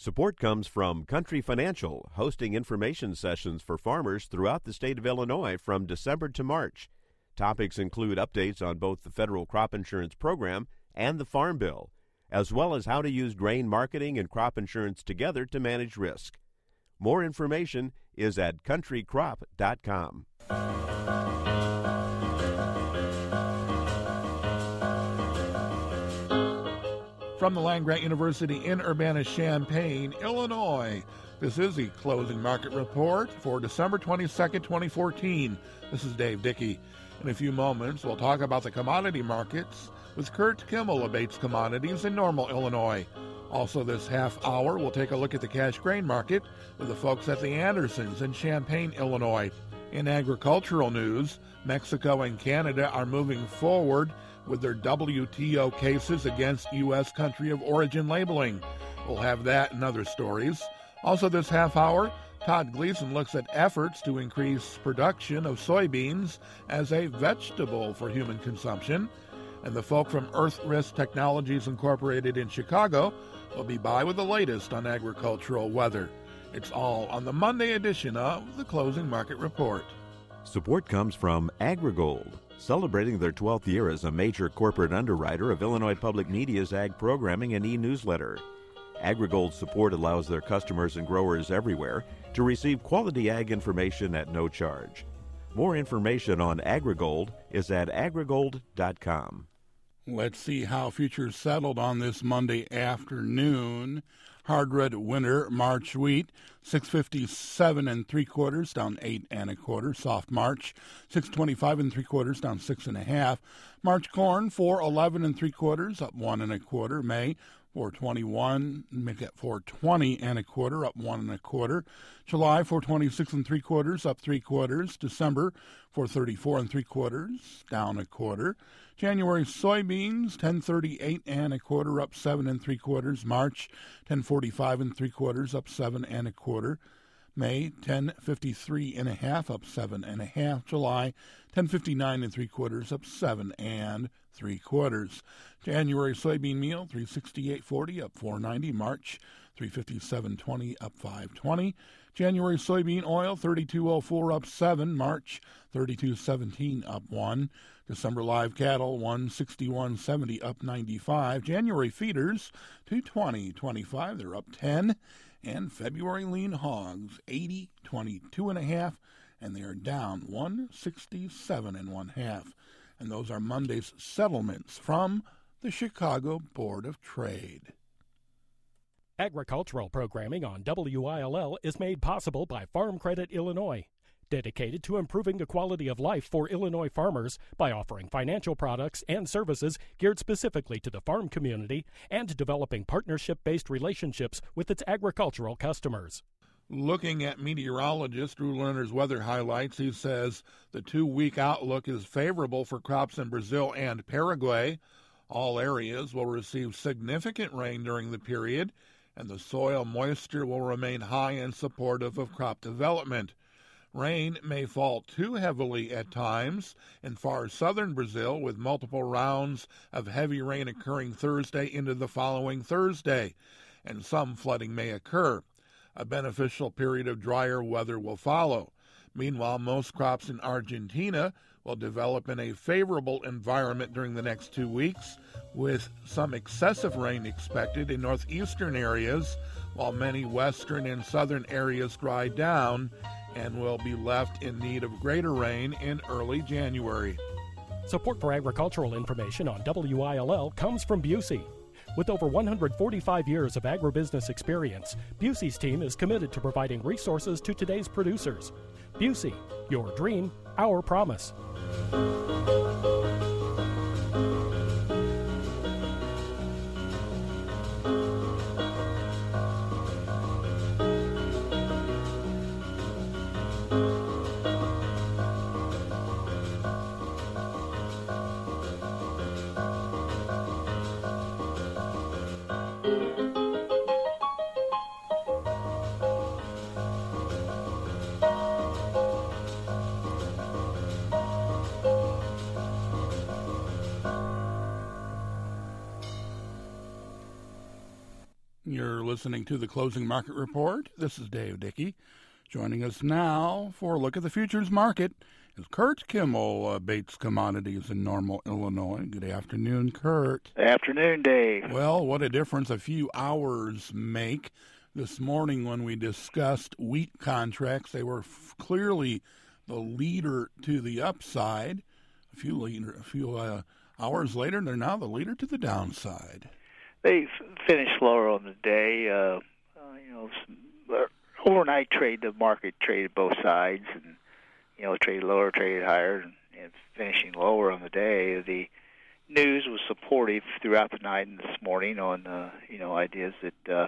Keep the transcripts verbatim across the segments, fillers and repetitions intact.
Support comes from Country Financial, hosting information sessions for farmers throughout the state of Illinois from December to March. Topics include updates on both the federal crop insurance program and the Farm Bill, as well as how to use grain marketing and crop insurance together to manage risk. More information is at country crop dot com. From the Land-Grant University in Urbana-Champaign, Illinois, this is the Closing Market Report for December twenty-second, twenty fourteen. This is Dave Dickey. In a few moments, we'll talk about the commodity markets with Kurt Kimmel of Bates Commodities in Normal, Illinois. Also this half hour, we'll take a look at the cash grain market with the folks at the Andersons in Champaign, Illinois. In agricultural news, Mexico and Canada are moving forward with their W T O cases against U S country of origin labeling. We'll have that and other stories. Also this half hour, Todd Gleason looks at efforts to increase production of soybeans as a vegetable for human consumption. And the folk from Earth Risk Technologies Incorporated in Chicago will be by with the latest on agricultural weather. It's all on the Monday edition of the Closing Market Report. Support comes from AgriGold, celebrating their twelfth year as a major corporate underwriter of Illinois Public Media's ag programming and e-newsletter. AgriGold's support allows their customers and growers everywhere to receive quality ag information at no charge. More information on AgriGold is at agrigold dot com. Let's see how futures settled on this Monday afternoon. Hard red winter March wheat, six fifty-seven and three quarters, down eight and a quarter. Soft March, six twenty-five and three quarters, down six and a half. March corn, four eleven and three quarters, up one and a quarter. May, four twenty-one, make that four twenty and a quarter, up one and a quarter. July, four twenty-six and three quarters, up three quarters. December, four thirty-four and three quarters, down a quarter. January soybeans, ten thirty-eight and a quarter, up seven and three quarters. March, ten forty-five and three quarters, up seven and a quarter. May, ten fifty-three and a half, up seven and a half. July, ten fifty-nine and three quarters, up seven and three quarters. January soybean meal, three sixty-eight forty, up four ninety. March, three fifty-seven twenty, up five twenty. January soybean oil, thirty-two oh four, up seven. March, thirty-two seventeen, up one. December live cattle, one sixty-one seventy, up ninety-five. January feeders, two twenty twenty-five, they're up ten. And February lean hogs, eighty twenty-two and a half, and they are down one sixty-seven and one half. And those are Monday's settlements from the Chicago Board of Trade. Agricultural programming on W I L L is made possible by Farm Credit Illinois, dedicated to improving the quality of life for Illinois farmers by offering financial products and services geared specifically to the farm community and developing partnership-based relationships with its agricultural customers. Looking at meteorologist Drew Lerner's weather highlights, he says the two-week outlook is favorable for crops in Brazil and Paraguay. All areas will receive significant rain during the period, and the soil moisture will remain high and supportive of crop development. Rain may fall too heavily at times in far southern Brazil, with multiple rounds of heavy rain occurring Thursday into the following Thursday, and some flooding may occur. A beneficial period of drier weather will follow. Meanwhile, most crops in Argentina will develop in a favorable environment during the next two weeks, with some excessive rain expected in northeastern areas, while many western and southern areas dry down and will be left in need of greater rain in early January. Support for agricultural information on W I L L comes from Busey. With over one hundred forty-five years of agribusiness experience, Busey's team is committed to providing resources to today's producers. Busey, your dream, our promise. You're listening to the Closing Market Report. This is Dave Dickey. Joining us now for a look at the futures market is Kurt Kimmel, uh, Bates Commodities in Normal, Illinois. Good afternoon, Kurt. Good afternoon, Dave. Well, what a difference a few hours make. This morning when we discussed wheat contracts, they were f- clearly the leader to the upside. A few, leader, a few uh, hours later, they're now the leader to the downside. They f- finished lower on the day. Uh, uh, you know, some, uh, overnight trade, the market traded both sides, and you know, traded lower, traded higher, and, and finishing lower on the day. The news was supportive throughout the night and this morning on uh, you know ideas that uh,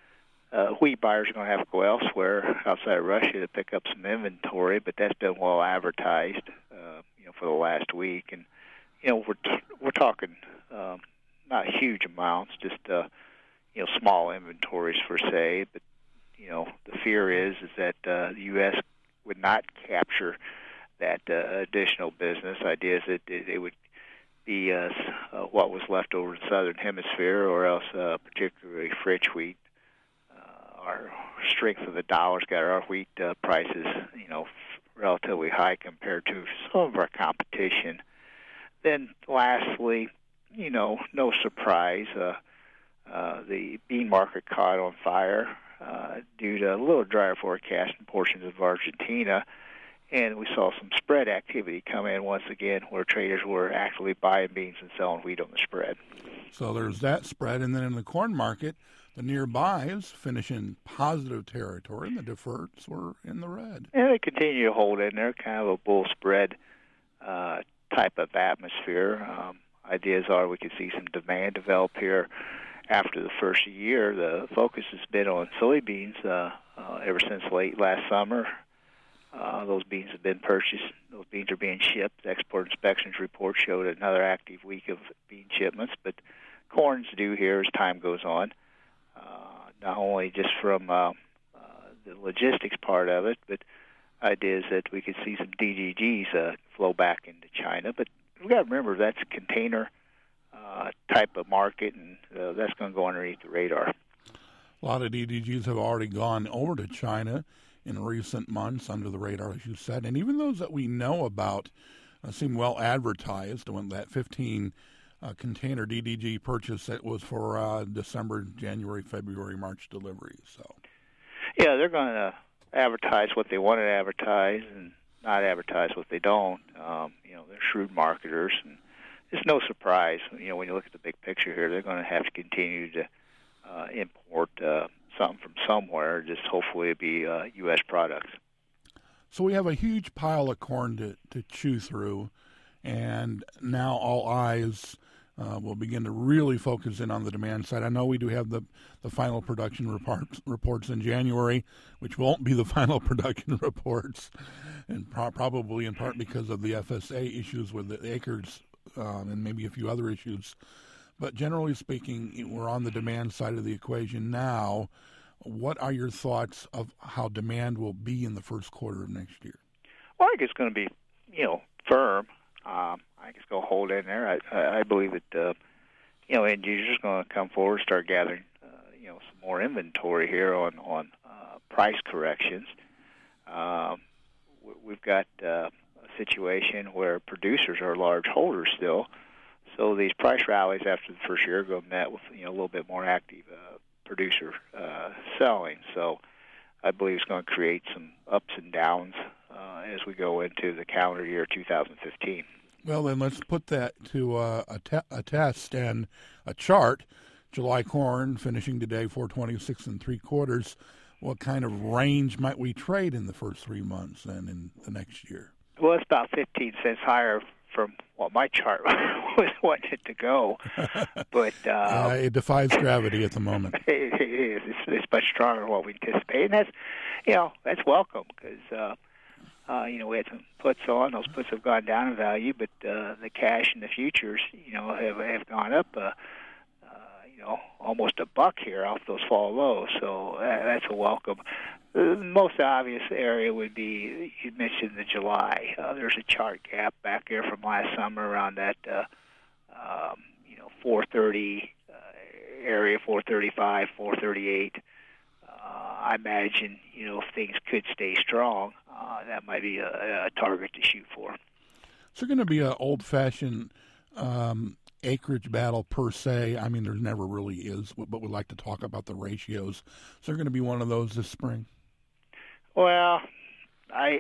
uh, wheat buyers are going to have to go elsewhere outside of Russia to pick up some inventory, but that's been well advertised, uh, you know, for the last week, and you know, we're t- we're talking. Um, Not huge amounts, just uh, you know, small inventories per se. But you know, the fear is is that uh, the U S would not capture that uh, additional business. Ideas that it, it would be uh, uh, what was left over in the southern hemisphere, or else uh, particularly French wheat. Uh, our strength of the dollar's got our wheat uh, prices, you know, relatively high compared to some of our competition. Then, lastly, you know, no surprise, uh, uh, the bean market caught on fire uh, due to a little drier forecast in portions of Argentina, and we saw some spread activity come in once again where traders were actually buying beans and selling wheat on the spread. So there's that spread, and then in the corn market, the nearbuys finish in positive territory, and the deferreds were in the red. And they continue to hold in there, kind of a bull spread uh, type of atmosphere. Um, Ideas are we could see some demand develop here after the first year. The focus has been on soybeans uh, uh, ever since late last summer. Uh, those beans have been purchased. Those beans are being shipped. The export inspections report showed another active week of bean shipments, but corn's due here as time goes on, uh, not only just from uh, uh, the logistics part of it, but ideas that we could see some D D Gs uh, flow back into China. But we've got to remember that's a container uh, type of market, and uh, that's going to go underneath the radar. A lot of D D Gs have already gone over to China in recent months under the radar, as you said, and even those that we know about uh, seem well advertised. When that fifteen uh, container D D G purchase, that was for uh, December, January, February, March delivery. So, yeah, they're going to advertise what they want to advertise and not advertise what they don't. Um, you know, they're shrewd marketers, and it's no surprise. You know, when you look at the big picture here, they're going to have to continue to uh, import uh, something from somewhere. Just hopefully it'll be uh, U S products. So we have a huge pile of corn to, to chew through, and now all eyes uh, will begin to really focus in on the demand side. I know we do have the, the final production reports, reports in January, which won't be the final production reports, and pro- probably in part because of the F S A issues with the acres um, and maybe a few other issues. But generally speaking, we're on the demand side of the equation now. What are your thoughts of how demand will be in the first quarter of next year? Well, I think it's going to be, you know, firm. Um, I think it's going to hold in there. I, I, I believe that, uh, you know, end users are going to come forward, start gathering, uh, you know, some more inventory here on on uh, price corrections. Um, we've got uh, a situation where producers are large holders still, so these price rallies after the first year go met with, you know, a little bit more active uh, producer uh, selling. So I believe it's going to create some ups and downs uh, as we go into the calendar year two thousand fifteen. Well, then let's put that to uh, a, te- a test and a chart. July corn finishing today four twenty-six and three quarters. What kind of range might we trade in the first three months and in the next year? Well, it's about fifteen cents higher from what my chart was wanting it to go, but uh, uh, it defies gravity at the moment. It is. It's, it's much stronger than what we anticipate, and that's, you know, that's welcome because uh, uh, you know, we had some puts on. Those puts have gone down in value, but uh, the cash and the futures, you know, have have gone up. Uh, uh, you know, almost a buck here off those fall lows, so uh, that's a welcome. The most obvious area would be, you mentioned the July. Uh, there's a chart gap back there from last summer around that, uh, um, you know, four thirty uh, area, four thirty-five, four thirty-eight. Uh, I imagine, you know, if things could stay strong, uh, that might be a, a target to shoot for. Is there going to be an old-fashioned um, acreage battle per se? I mean, there never really is, but we like to talk about the ratios. Is there going to be one of those this spring? Well, I,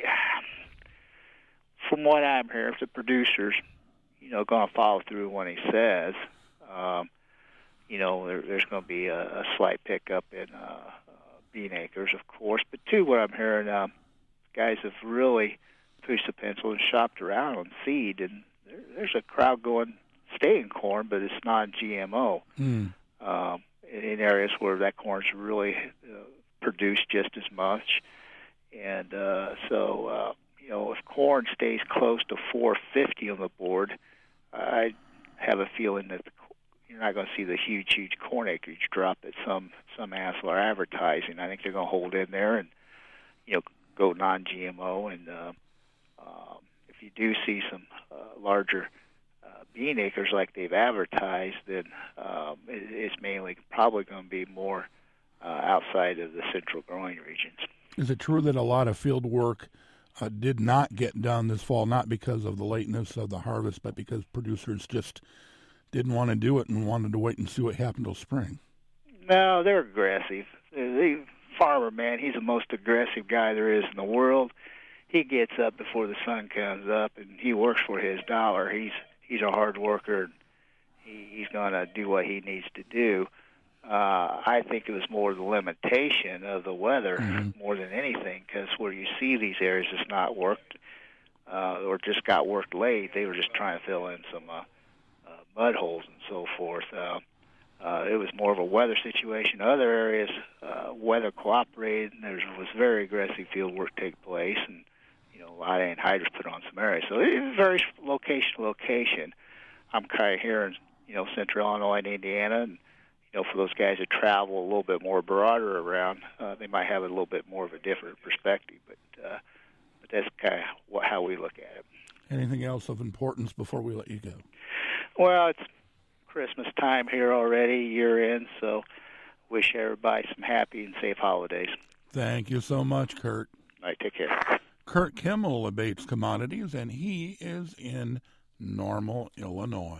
from what I'm hearing, if the producers, you know, going to follow through when he says, um, you know, there, there's going to be a, a slight pickup in uh, uh, bean acres, of course. But two, what I'm hearing, um, guys have really pushed the pencil and shopped around on seed, and there, there's a crowd going, staying corn, but it's not G M O. Mm. Um, in, in areas where that corn's really uh, produced just as much. And uh, so, uh, you know, if corn stays close to four fifty on the board, I have a feeling that the, you're not going to see the huge, huge corn acreage drop that some some assets are advertising. I think they're going to hold in there and, you know, go non-G M O. And uh, um, if you do see some uh, larger uh, bean acres like they've advertised, then um, it, it's mainly probably going to be more uh, outside of the central growing regions. Is it true that a lot of field work uh, did not get done this fall, not because of the lateness of the harvest, but because producers just didn't want to do it and wanted to wait and see what happened till spring? No, they're aggressive. The farmer, man, he's the most aggressive guy there is in the world. He gets up before the sun comes up, and he works for his dollar. He's he's a hard worker. He, he's going to do what he needs to do. Uh, I think it was more the limitation of the weather mm-hmm. more than anything, because where you see these areas that's not worked uh, or just got worked late, they were just trying to fill in some uh, uh, mud holes and so forth. Uh, uh, it was more of a weather situation. Other areas, uh, weather cooperated, and there was very aggressive field work take place, and you know a lot of anhydrous put on some areas. So it varies location to location. I'm kind of here in you know central Illinois and Indiana, and you know, for those guys that travel a little bit more broader around, uh, they might have a little bit more of a different perspective. But, uh, but that's kind of what, how we look at it. Anything else of importance before we let you go? Well, it's Christmas time here already, year end, so wish everybody some happy and safe holidays. Thank you so much, Kurt. All right, take care. Kurt Kimmel of Bates Commodities, and he is in Normal, Illinois.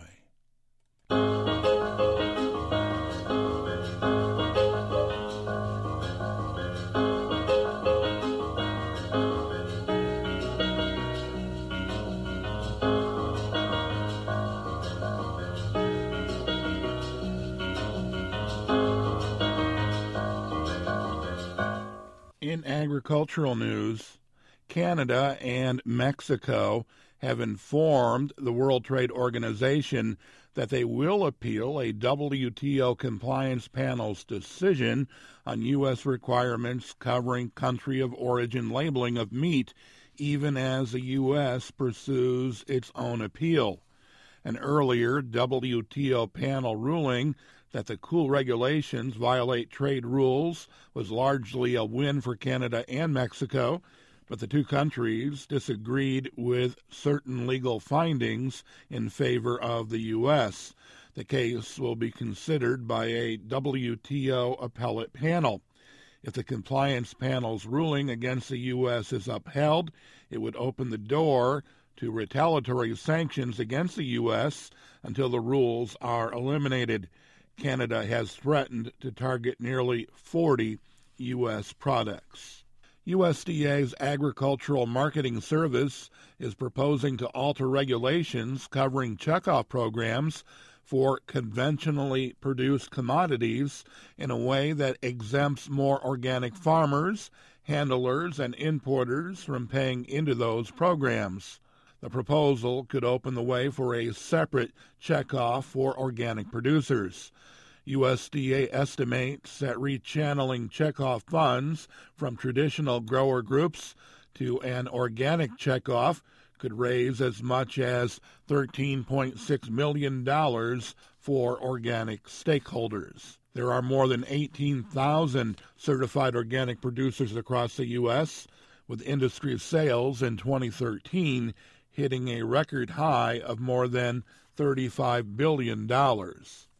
In agricultural news, Canada and Mexico have informed the World Trade Organization that they will appeal a W T O compliance panel's decision on U S requirements covering country of origin labeling of meat, even as the U S pursues its own appeal. An earlier W T O panel ruling that the C O O L regulations violate trade rules was largely a win for Canada and Mexico, but the two countries disagreed with certain legal findings in favor of the U S. The case will be considered by a W T O appellate panel. If the compliance panel's ruling against the U S is upheld, it would open the door to retaliatory sanctions against the U S until the rules are eliminated. Canada has threatened to target nearly forty U S products. U S D A's Agricultural Marketing Service is proposing to alter regulations covering checkoff programs for conventionally produced commodities in a way that exempts more organic farmers, handlers, and importers from paying into those programs. The proposal could open the way for a separate checkoff for organic producers. U S D A estimates that rechanneling checkoff funds from traditional grower groups to an organic checkoff could raise as much as thirteen point six million dollars for organic stakeholders. There are more than eighteen thousand certified organic producers across the U S, with industry sales in twenty thirteen hitting a record high of more than thirty-five billion dollars.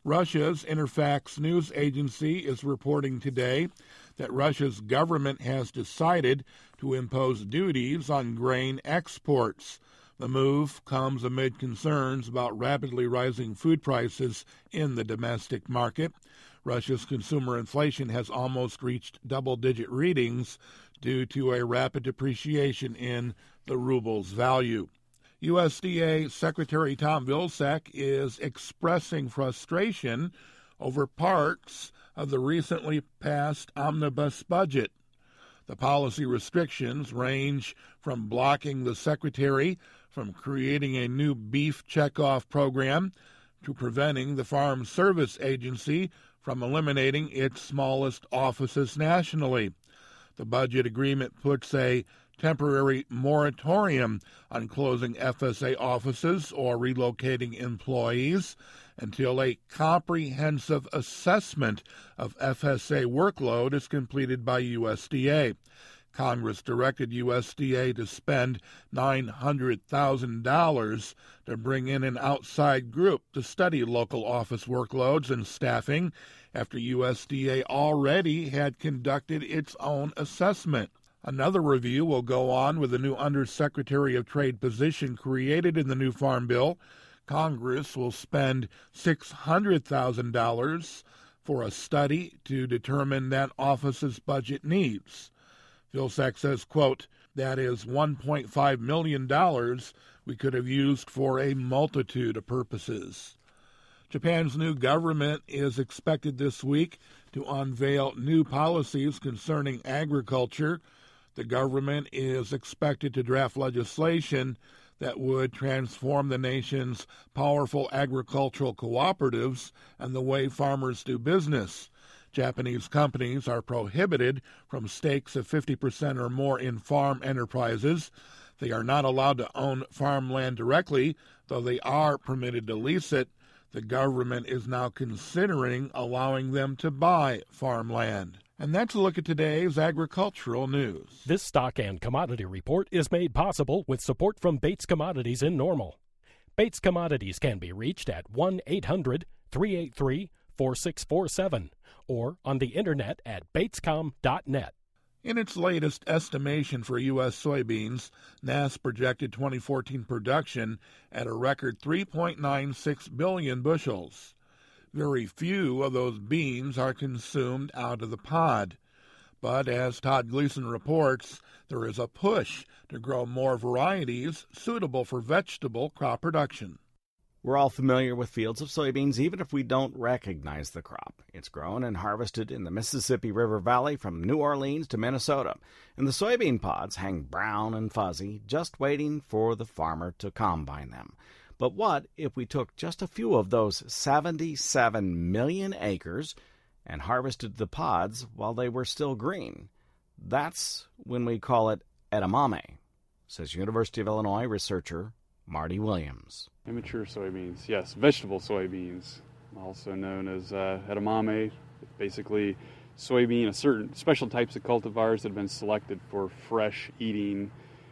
Russia's Interfax news agency is reporting today that Russia's government has decided to impose duties on grain exports. The move comes amid concerns about rapidly rising food prices in the domestic market. Russia's consumer inflation has almost reached double-digit readings due to a rapid depreciation in the ruble's value. U S D A Secretary Tom Vilsack is expressing frustration over parts of the recently passed omnibus budget. The policy restrictions range from blocking the Secretary from creating a new beef checkoff program to preventing the Farm Service Agency from eliminating its smallest offices nationally. The budget agreement puts a temporary moratorium on closing F S A offices or relocating employees until a comprehensive assessment of F S A workload is completed by U S D A. Congress directed U S D A to spend nine hundred thousand dollars to bring in an outside group to study local office workloads and staffing after U S D A already had conducted its own assessment. Another review will go on with the new Undersecretary of Trade position created in the new Farm Bill. Congress will spend six hundred thousand dollars for a study to determine that office's budget needs. Vilsack says, quote, that is one point five million dollars we could have used for a multitude of purposes. Japan's new government is expected this week to unveil new policies concerning agriculture. The government is expected to draft legislation that would transform the nation's powerful agricultural cooperatives and the way farmers do business. Japanese companies are prohibited from stakes of fifty percent or more in farm enterprises. They are not allowed to own farmland directly, though they are permitted to lease it. The government is now considering allowing them to buy farmland. And that's a look at today's agricultural news. This stock and commodity report is made possible with support from Bates Commodities in Normal. Bates Commodities can be reached at one eight hundred three eight three four six four seven or on the internet at batescom dot net. In its latest estimation for U S soybeans, N A S projected twenty fourteen production at a record three point nine six billion bushels. Very few of those beans are consumed out of the pod. But as Todd Gleason reports, there is a push to grow more varieties suitable for vegetable crop production. We're all familiar with fields of soybeans, even if we don't recognize the crop. It's grown and harvested in the Mississippi River Valley from New Orleans to Minnesota, and the soybean pods hang brown and fuzzy, just waiting for the farmer to combine them. But what if we took just a few of those seventy-seven million acres and harvested the pods while they were still green? That's when we call it edamame, says University of Illinois researcher Marty Williams. Immature soybeans, yes, vegetable soybeans, also known as uh, edamame. Basically, soybean, a certain special types of cultivars that have been selected for fresh eating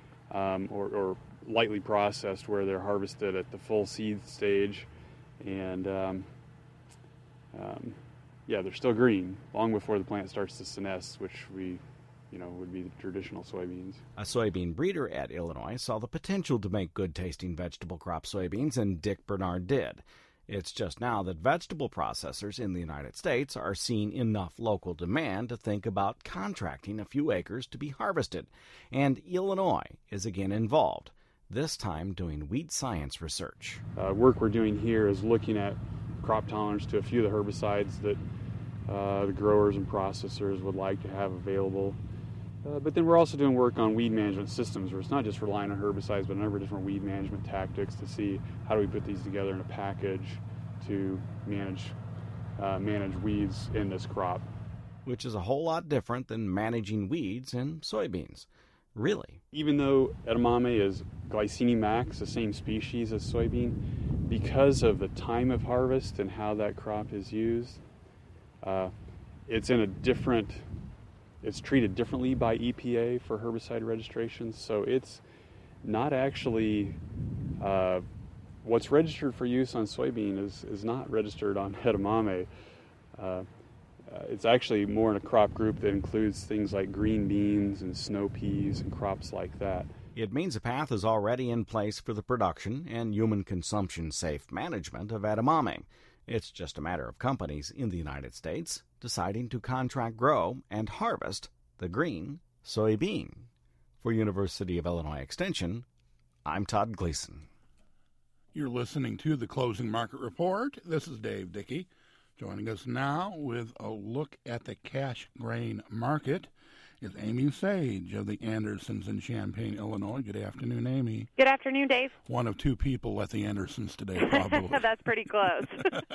um, or, or lightly processed, where they're harvested at the full seed stage, and um, um, yeah, they're still green long before the plant starts to senesce, which we, you know, would be the traditional soybeans. A soybean breeder at Illinois saw the potential to make good-tasting vegetable crop soybeans, and Dick Bernard did. It's just now that vegetable processors in the United States are seeing enough local demand to think about contracting a few acres to be harvested, and Illinois is again involved, this time doing weed science research. Uh, work we're doing here is looking at crop tolerance to a few of the herbicides that uh, the growers and processors would like to have available. Uh, but then we're also doing work on weed management systems, where it's not just relying on herbicides, but a number of different weed management tactics to see how do we put these together in a package to manage uh, manage weeds in this crop. Which is a whole lot different than managing weeds in soybeans. Really. Even though edamame is Glycine max, the same species as soybean, because of the time of harvest and how that crop is used, uh, it's in a different, it's treated differently by E P A for herbicide registrations, so it's not actually uh, what's registered for use on soybean is, is not registered on edamame. Uh, uh, it's actually more in a crop group that includes things like green beans and snow peas and crops like that. It means a path is already in place for the production and human consumption safe management of edamame. It's just a matter of companies in the United States deciding to contract grow and harvest the green soybean. For University of Illinois Extension, I'm Todd Gleason. You're listening to the Closing Market Report. This is Dave Dickey, joining us now with a look at the cash grain market is Amy Sage of the Andersons in Champaign, Illinois. Good afternoon, Amy. Good afternoon, Dave. One of two people at the Andersons today, probably. That's pretty close.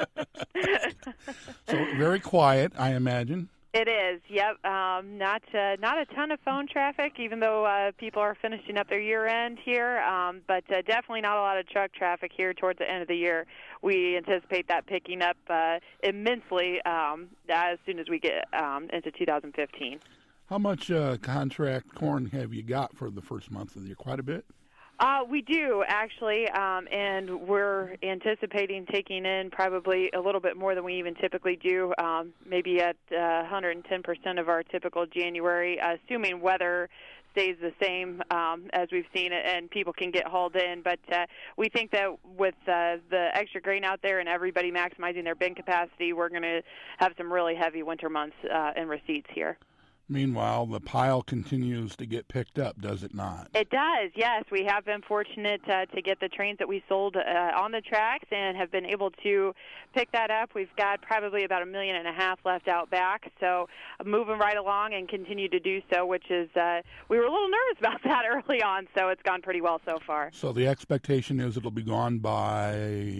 So very quiet, I imagine. It is, yep. Um, not uh, not a ton of phone traffic, even though uh, people are finishing up their year end here, um, but uh, definitely not a lot of truck traffic here towards the end of the year. We anticipate that picking up uh, immensely um, as soon as we get um, into two thousand fifteen. How much uh, contract corn have you got for the first month of the year? Quite a bit? Uh, we do, actually, um, and we're anticipating taking in probably a little bit more than we even typically do, um, maybe at uh, one hundred ten percent of our typical January, assuming weather stays the same um, as we've seen it and people can get hauled in. But uh, we think that with uh, the extra grain out there and everybody maximizing their bin capacity, we're going to have some really heavy winter months uh, in receipts here. Meanwhile, the pile continues to get picked up, does it not? It does, yes. We have been fortunate uh, to get the trains that we sold uh, on the tracks and have been able to pick that up. We've got probably about a million and a half left out back, so moving right along and continue to do so, which is, uh, we were a little nervous about that early on, so it's gone pretty well so far. So the expectation is it'll be gone by...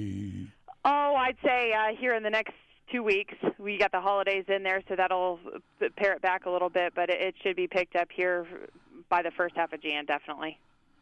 Oh, I'd say uh, here in the next two weeks. We got the holidays in there, so that'll pare it back a little bit, but it should be picked up here by the first half of Jan, definitely.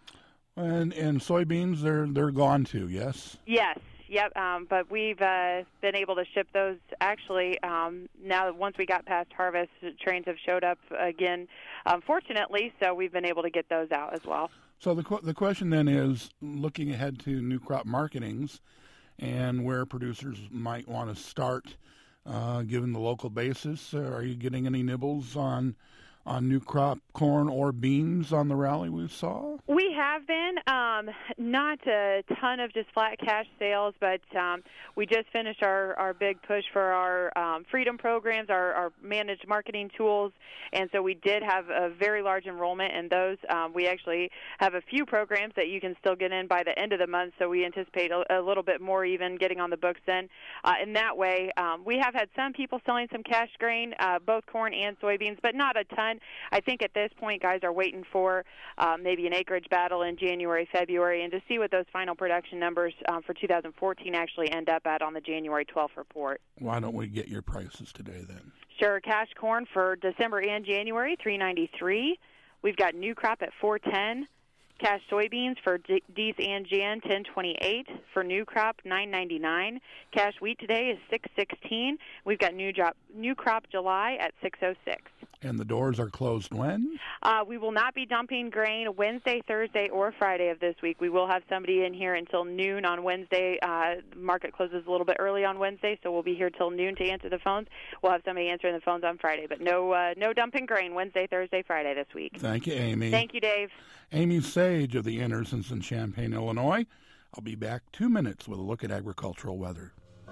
And and soybeans, they're they're gone too, yes? Yes, yep. Um, but we've uh, been able to ship those. Actually, um, now that once we got past harvest, trains have showed up again, um, fortunately, so we've been able to get those out as well. So the the question then is, looking ahead to new crop marketings, and where producers might want to start, uh, given the local basis. Uh, are you getting any nibbles on on new crop corn or beans on the rally we saw? We have been. Um, not a ton of just flat cash sales, but um, we just finished our, our big push for our um, Freedom programs, our, our managed marketing tools, and so we did have a very large enrollment in those. Um, we actually have a few programs that you can still get in by the end of the month, so we anticipate a, a little bit more even getting on the books then. Uh, in that way, um, we have had some people selling some cash grain, uh, both corn and soybeans, but not a ton. I think at this point, guys are waiting for uh, maybe an acreage battle in January, February, and to see what those final production numbers um, for two thousand fourteen actually end up at on the January twelfth report. Why don't we get your prices today then? Sure. Cash corn for December and January, three ninety-three. We've got new crop at four ten. Cash soybeans for D- D's and Jan, ten twenty-eight. For new crop, nine ninety-nine. Cash wheat today is six sixteen. We've got new, drop, new crop July at six oh six. And the doors are closed when? Uh, we will not be dumping grain Wednesday, Thursday, or Friday of this week. We will have somebody in here until noon on Wednesday. Uh, the market closes a little bit early on Wednesday, so we'll be here till noon to answer the phones. We'll have somebody answering the phones on Friday, but no uh, no dumping grain Wednesday, Thursday, Friday this week. Thank you, Amy. Thank you, Dave. Amy Sage of the Andersons in Champaign, Illinois. I'll be back two minutes with a look at agricultural weather.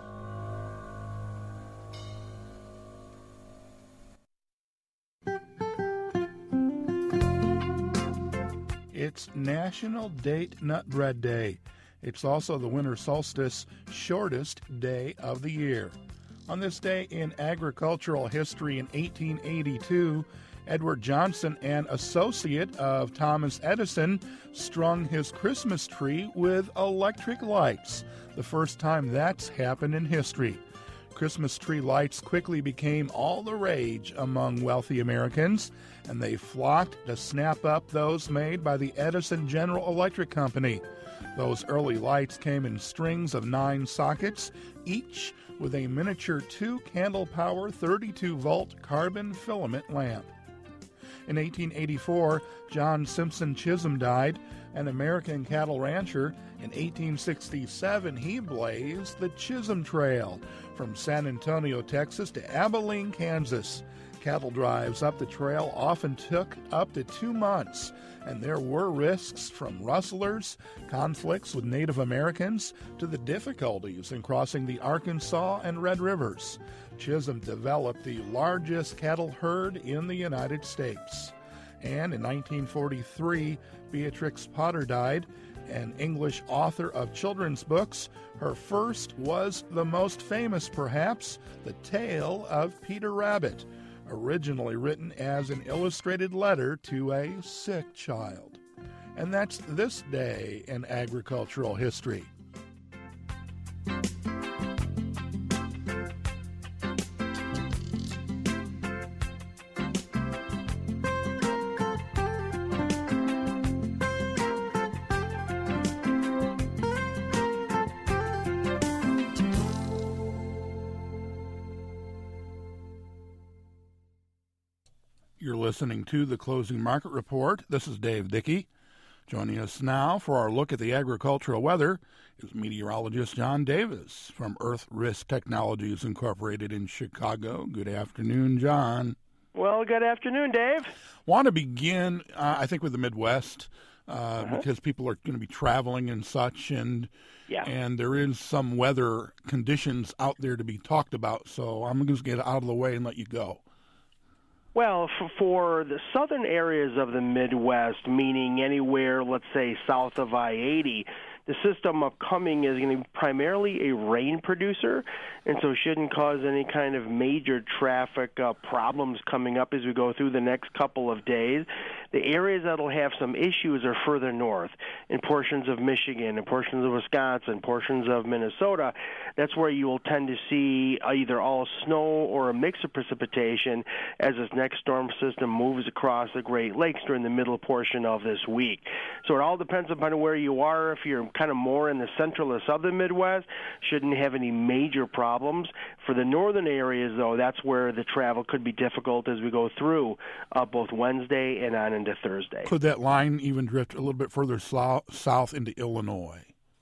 It's National Date Nut Bread Day. It's also the winter solstice shortest day of the year. On this day in agricultural history in eighteen eighty-two, Edward Johnson, an associate of Thomas Edison, strung his Christmas tree with electric lights, the first time that's happened in history. Christmas tree lights quickly became all the rage among wealthy Americans, and they flocked to snap up those made by the Edison General Electric Company. Those early lights came in strings of nine sockets, each with a miniature two-candle power thirty-two volt carbon filament lamp. In eighteen eighty-four, John Simpson Chisholm died, an American cattle rancher. In eighteen sixty-seven, he blazed the Chisholm Trail from San Antonio, Texas to Abilene, Kansas. Cattle drives up the trail often took up to two months, and there were risks from rustlers, conflicts with Native Americans, to the difficulties in crossing the Arkansas and Red Rivers. Chisholm developed the largest cattle herd in the United States. And in nineteen forty-three, Beatrix Potter died, an English author of children's books. Her first was the most famous, perhaps, The Tale of Peter Rabbit, originally written as an illustrated letter to a sick child. And that's this day in agricultural history. You're listening to the Closing Market Report. This is Dave Dickey. Joining us now for our look at the agricultural weather is meteorologist John Davis from Earth Risk Technologies Incorporated in Chicago. Good afternoon, John. Well, good afternoon, Dave. Want to begin, uh, I think, with the Midwest uh, uh-huh. because people are going to be traveling and such, and yeah. and there is some weather conditions out there to be talked about. So I'm going to get out of the way and let you go. Well, for, for the southern areas of the Midwest, meaning anywhere, let's say, south of I eighty, the system upcoming is going to be primarily a rain producer, and so shouldn't cause any kind of major traffic uh, problems coming up as we go through the next couple of days. The areas that will have some issues are further north, in portions of Michigan, in portions of Wisconsin, portions of Minnesota. That's where you will tend to see either all snow or a mix of precipitation as this next storm system moves across the Great Lakes during the middle portion of this week. So it all depends upon where you are. If you're kind of more in the central or southern Midwest, shouldn't have any major problems. For the northern areas, though, that's where the travel could be difficult as we go through uh, both Wednesday and on into Thursday. Could that line even drift a little bit further south, south into Illinois?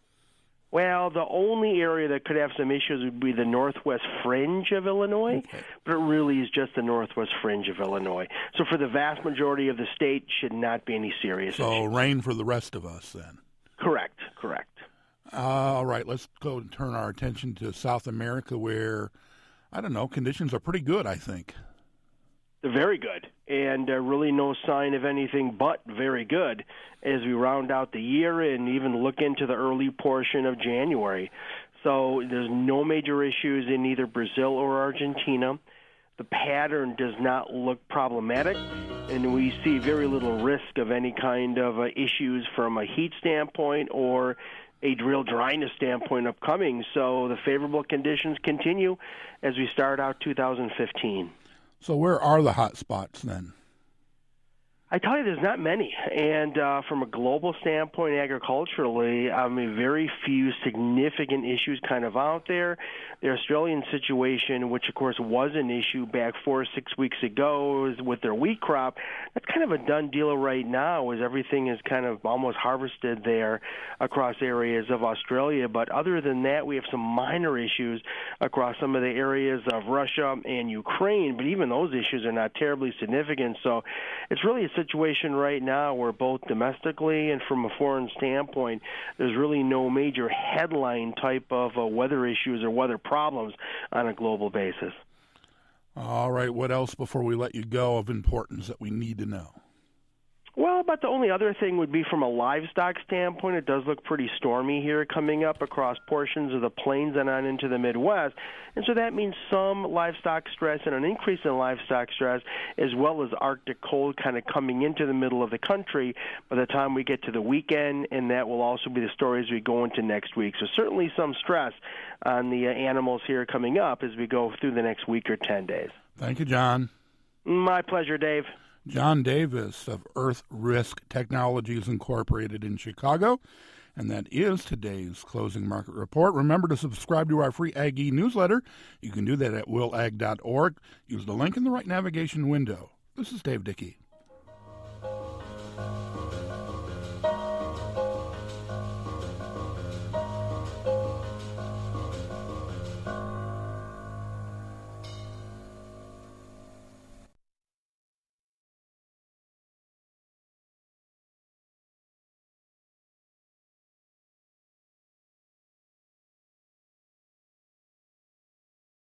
Well, the only area that could have some issues would be the northwest fringe of Illinois, okay. But it really is just the northwest fringe of Illinois. So for the vast majority of the state, should not be any serious so issues. So rain for the rest of us then? Correct, correct. Uh, all right, let's go and turn our attention to South America where, I don't know, conditions are pretty good, I think. They're very good, and uh, really no sign of anything but very good as we round out the year and even look into the early portion of January. So there's no major issues in either Brazil or Argentina. The pattern does not look problematic, and we see very little risk of any kind of uh, issues from a heat standpoint or a real dryness standpoint upcoming. So the favorable conditions continue as we start out two thousand fifteen. So where are the hot spots then? I tell you, there's not many. And uh, from a global standpoint, agriculturally, I mean, very few significant issues kind of out there. The Australian situation, which, of course, was an issue back four or six weeks ago is with their wheat crop, that's kind of a done deal right now as everything is kind of almost harvested there across areas of Australia. But other than that, we have some minor issues across some of the areas of Russia and Ukraine. But even those issues are not terribly significant. So it's really a situation right now where both domestically and from a foreign standpoint, there's really no major headline type of uh, weather issues or weather problems on a global basis. All right, what else before we let you go of importance that we need to know? Well, about the only other thing would be from a livestock standpoint, it does look pretty stormy here coming up across portions of the plains and on into the Midwest. And so that means some livestock stress and an increase in livestock stress, as well as Arctic cold kind of coming into the middle of the country by the time we get to the weekend, and that will also be the story as we go into next week. So certainly some stress on the uh, animals here coming up as we go through the next week or ten days. Thank you, John. My pleasure, Dave. John Davis of Earth Risk Technologies Incorporated in Chicago. And that is today's Closing Market Report. Remember to subscribe to our free Ag newsletter. You can do that at will ag dot org. Use the link in the right navigation window. This is Dave Dickey.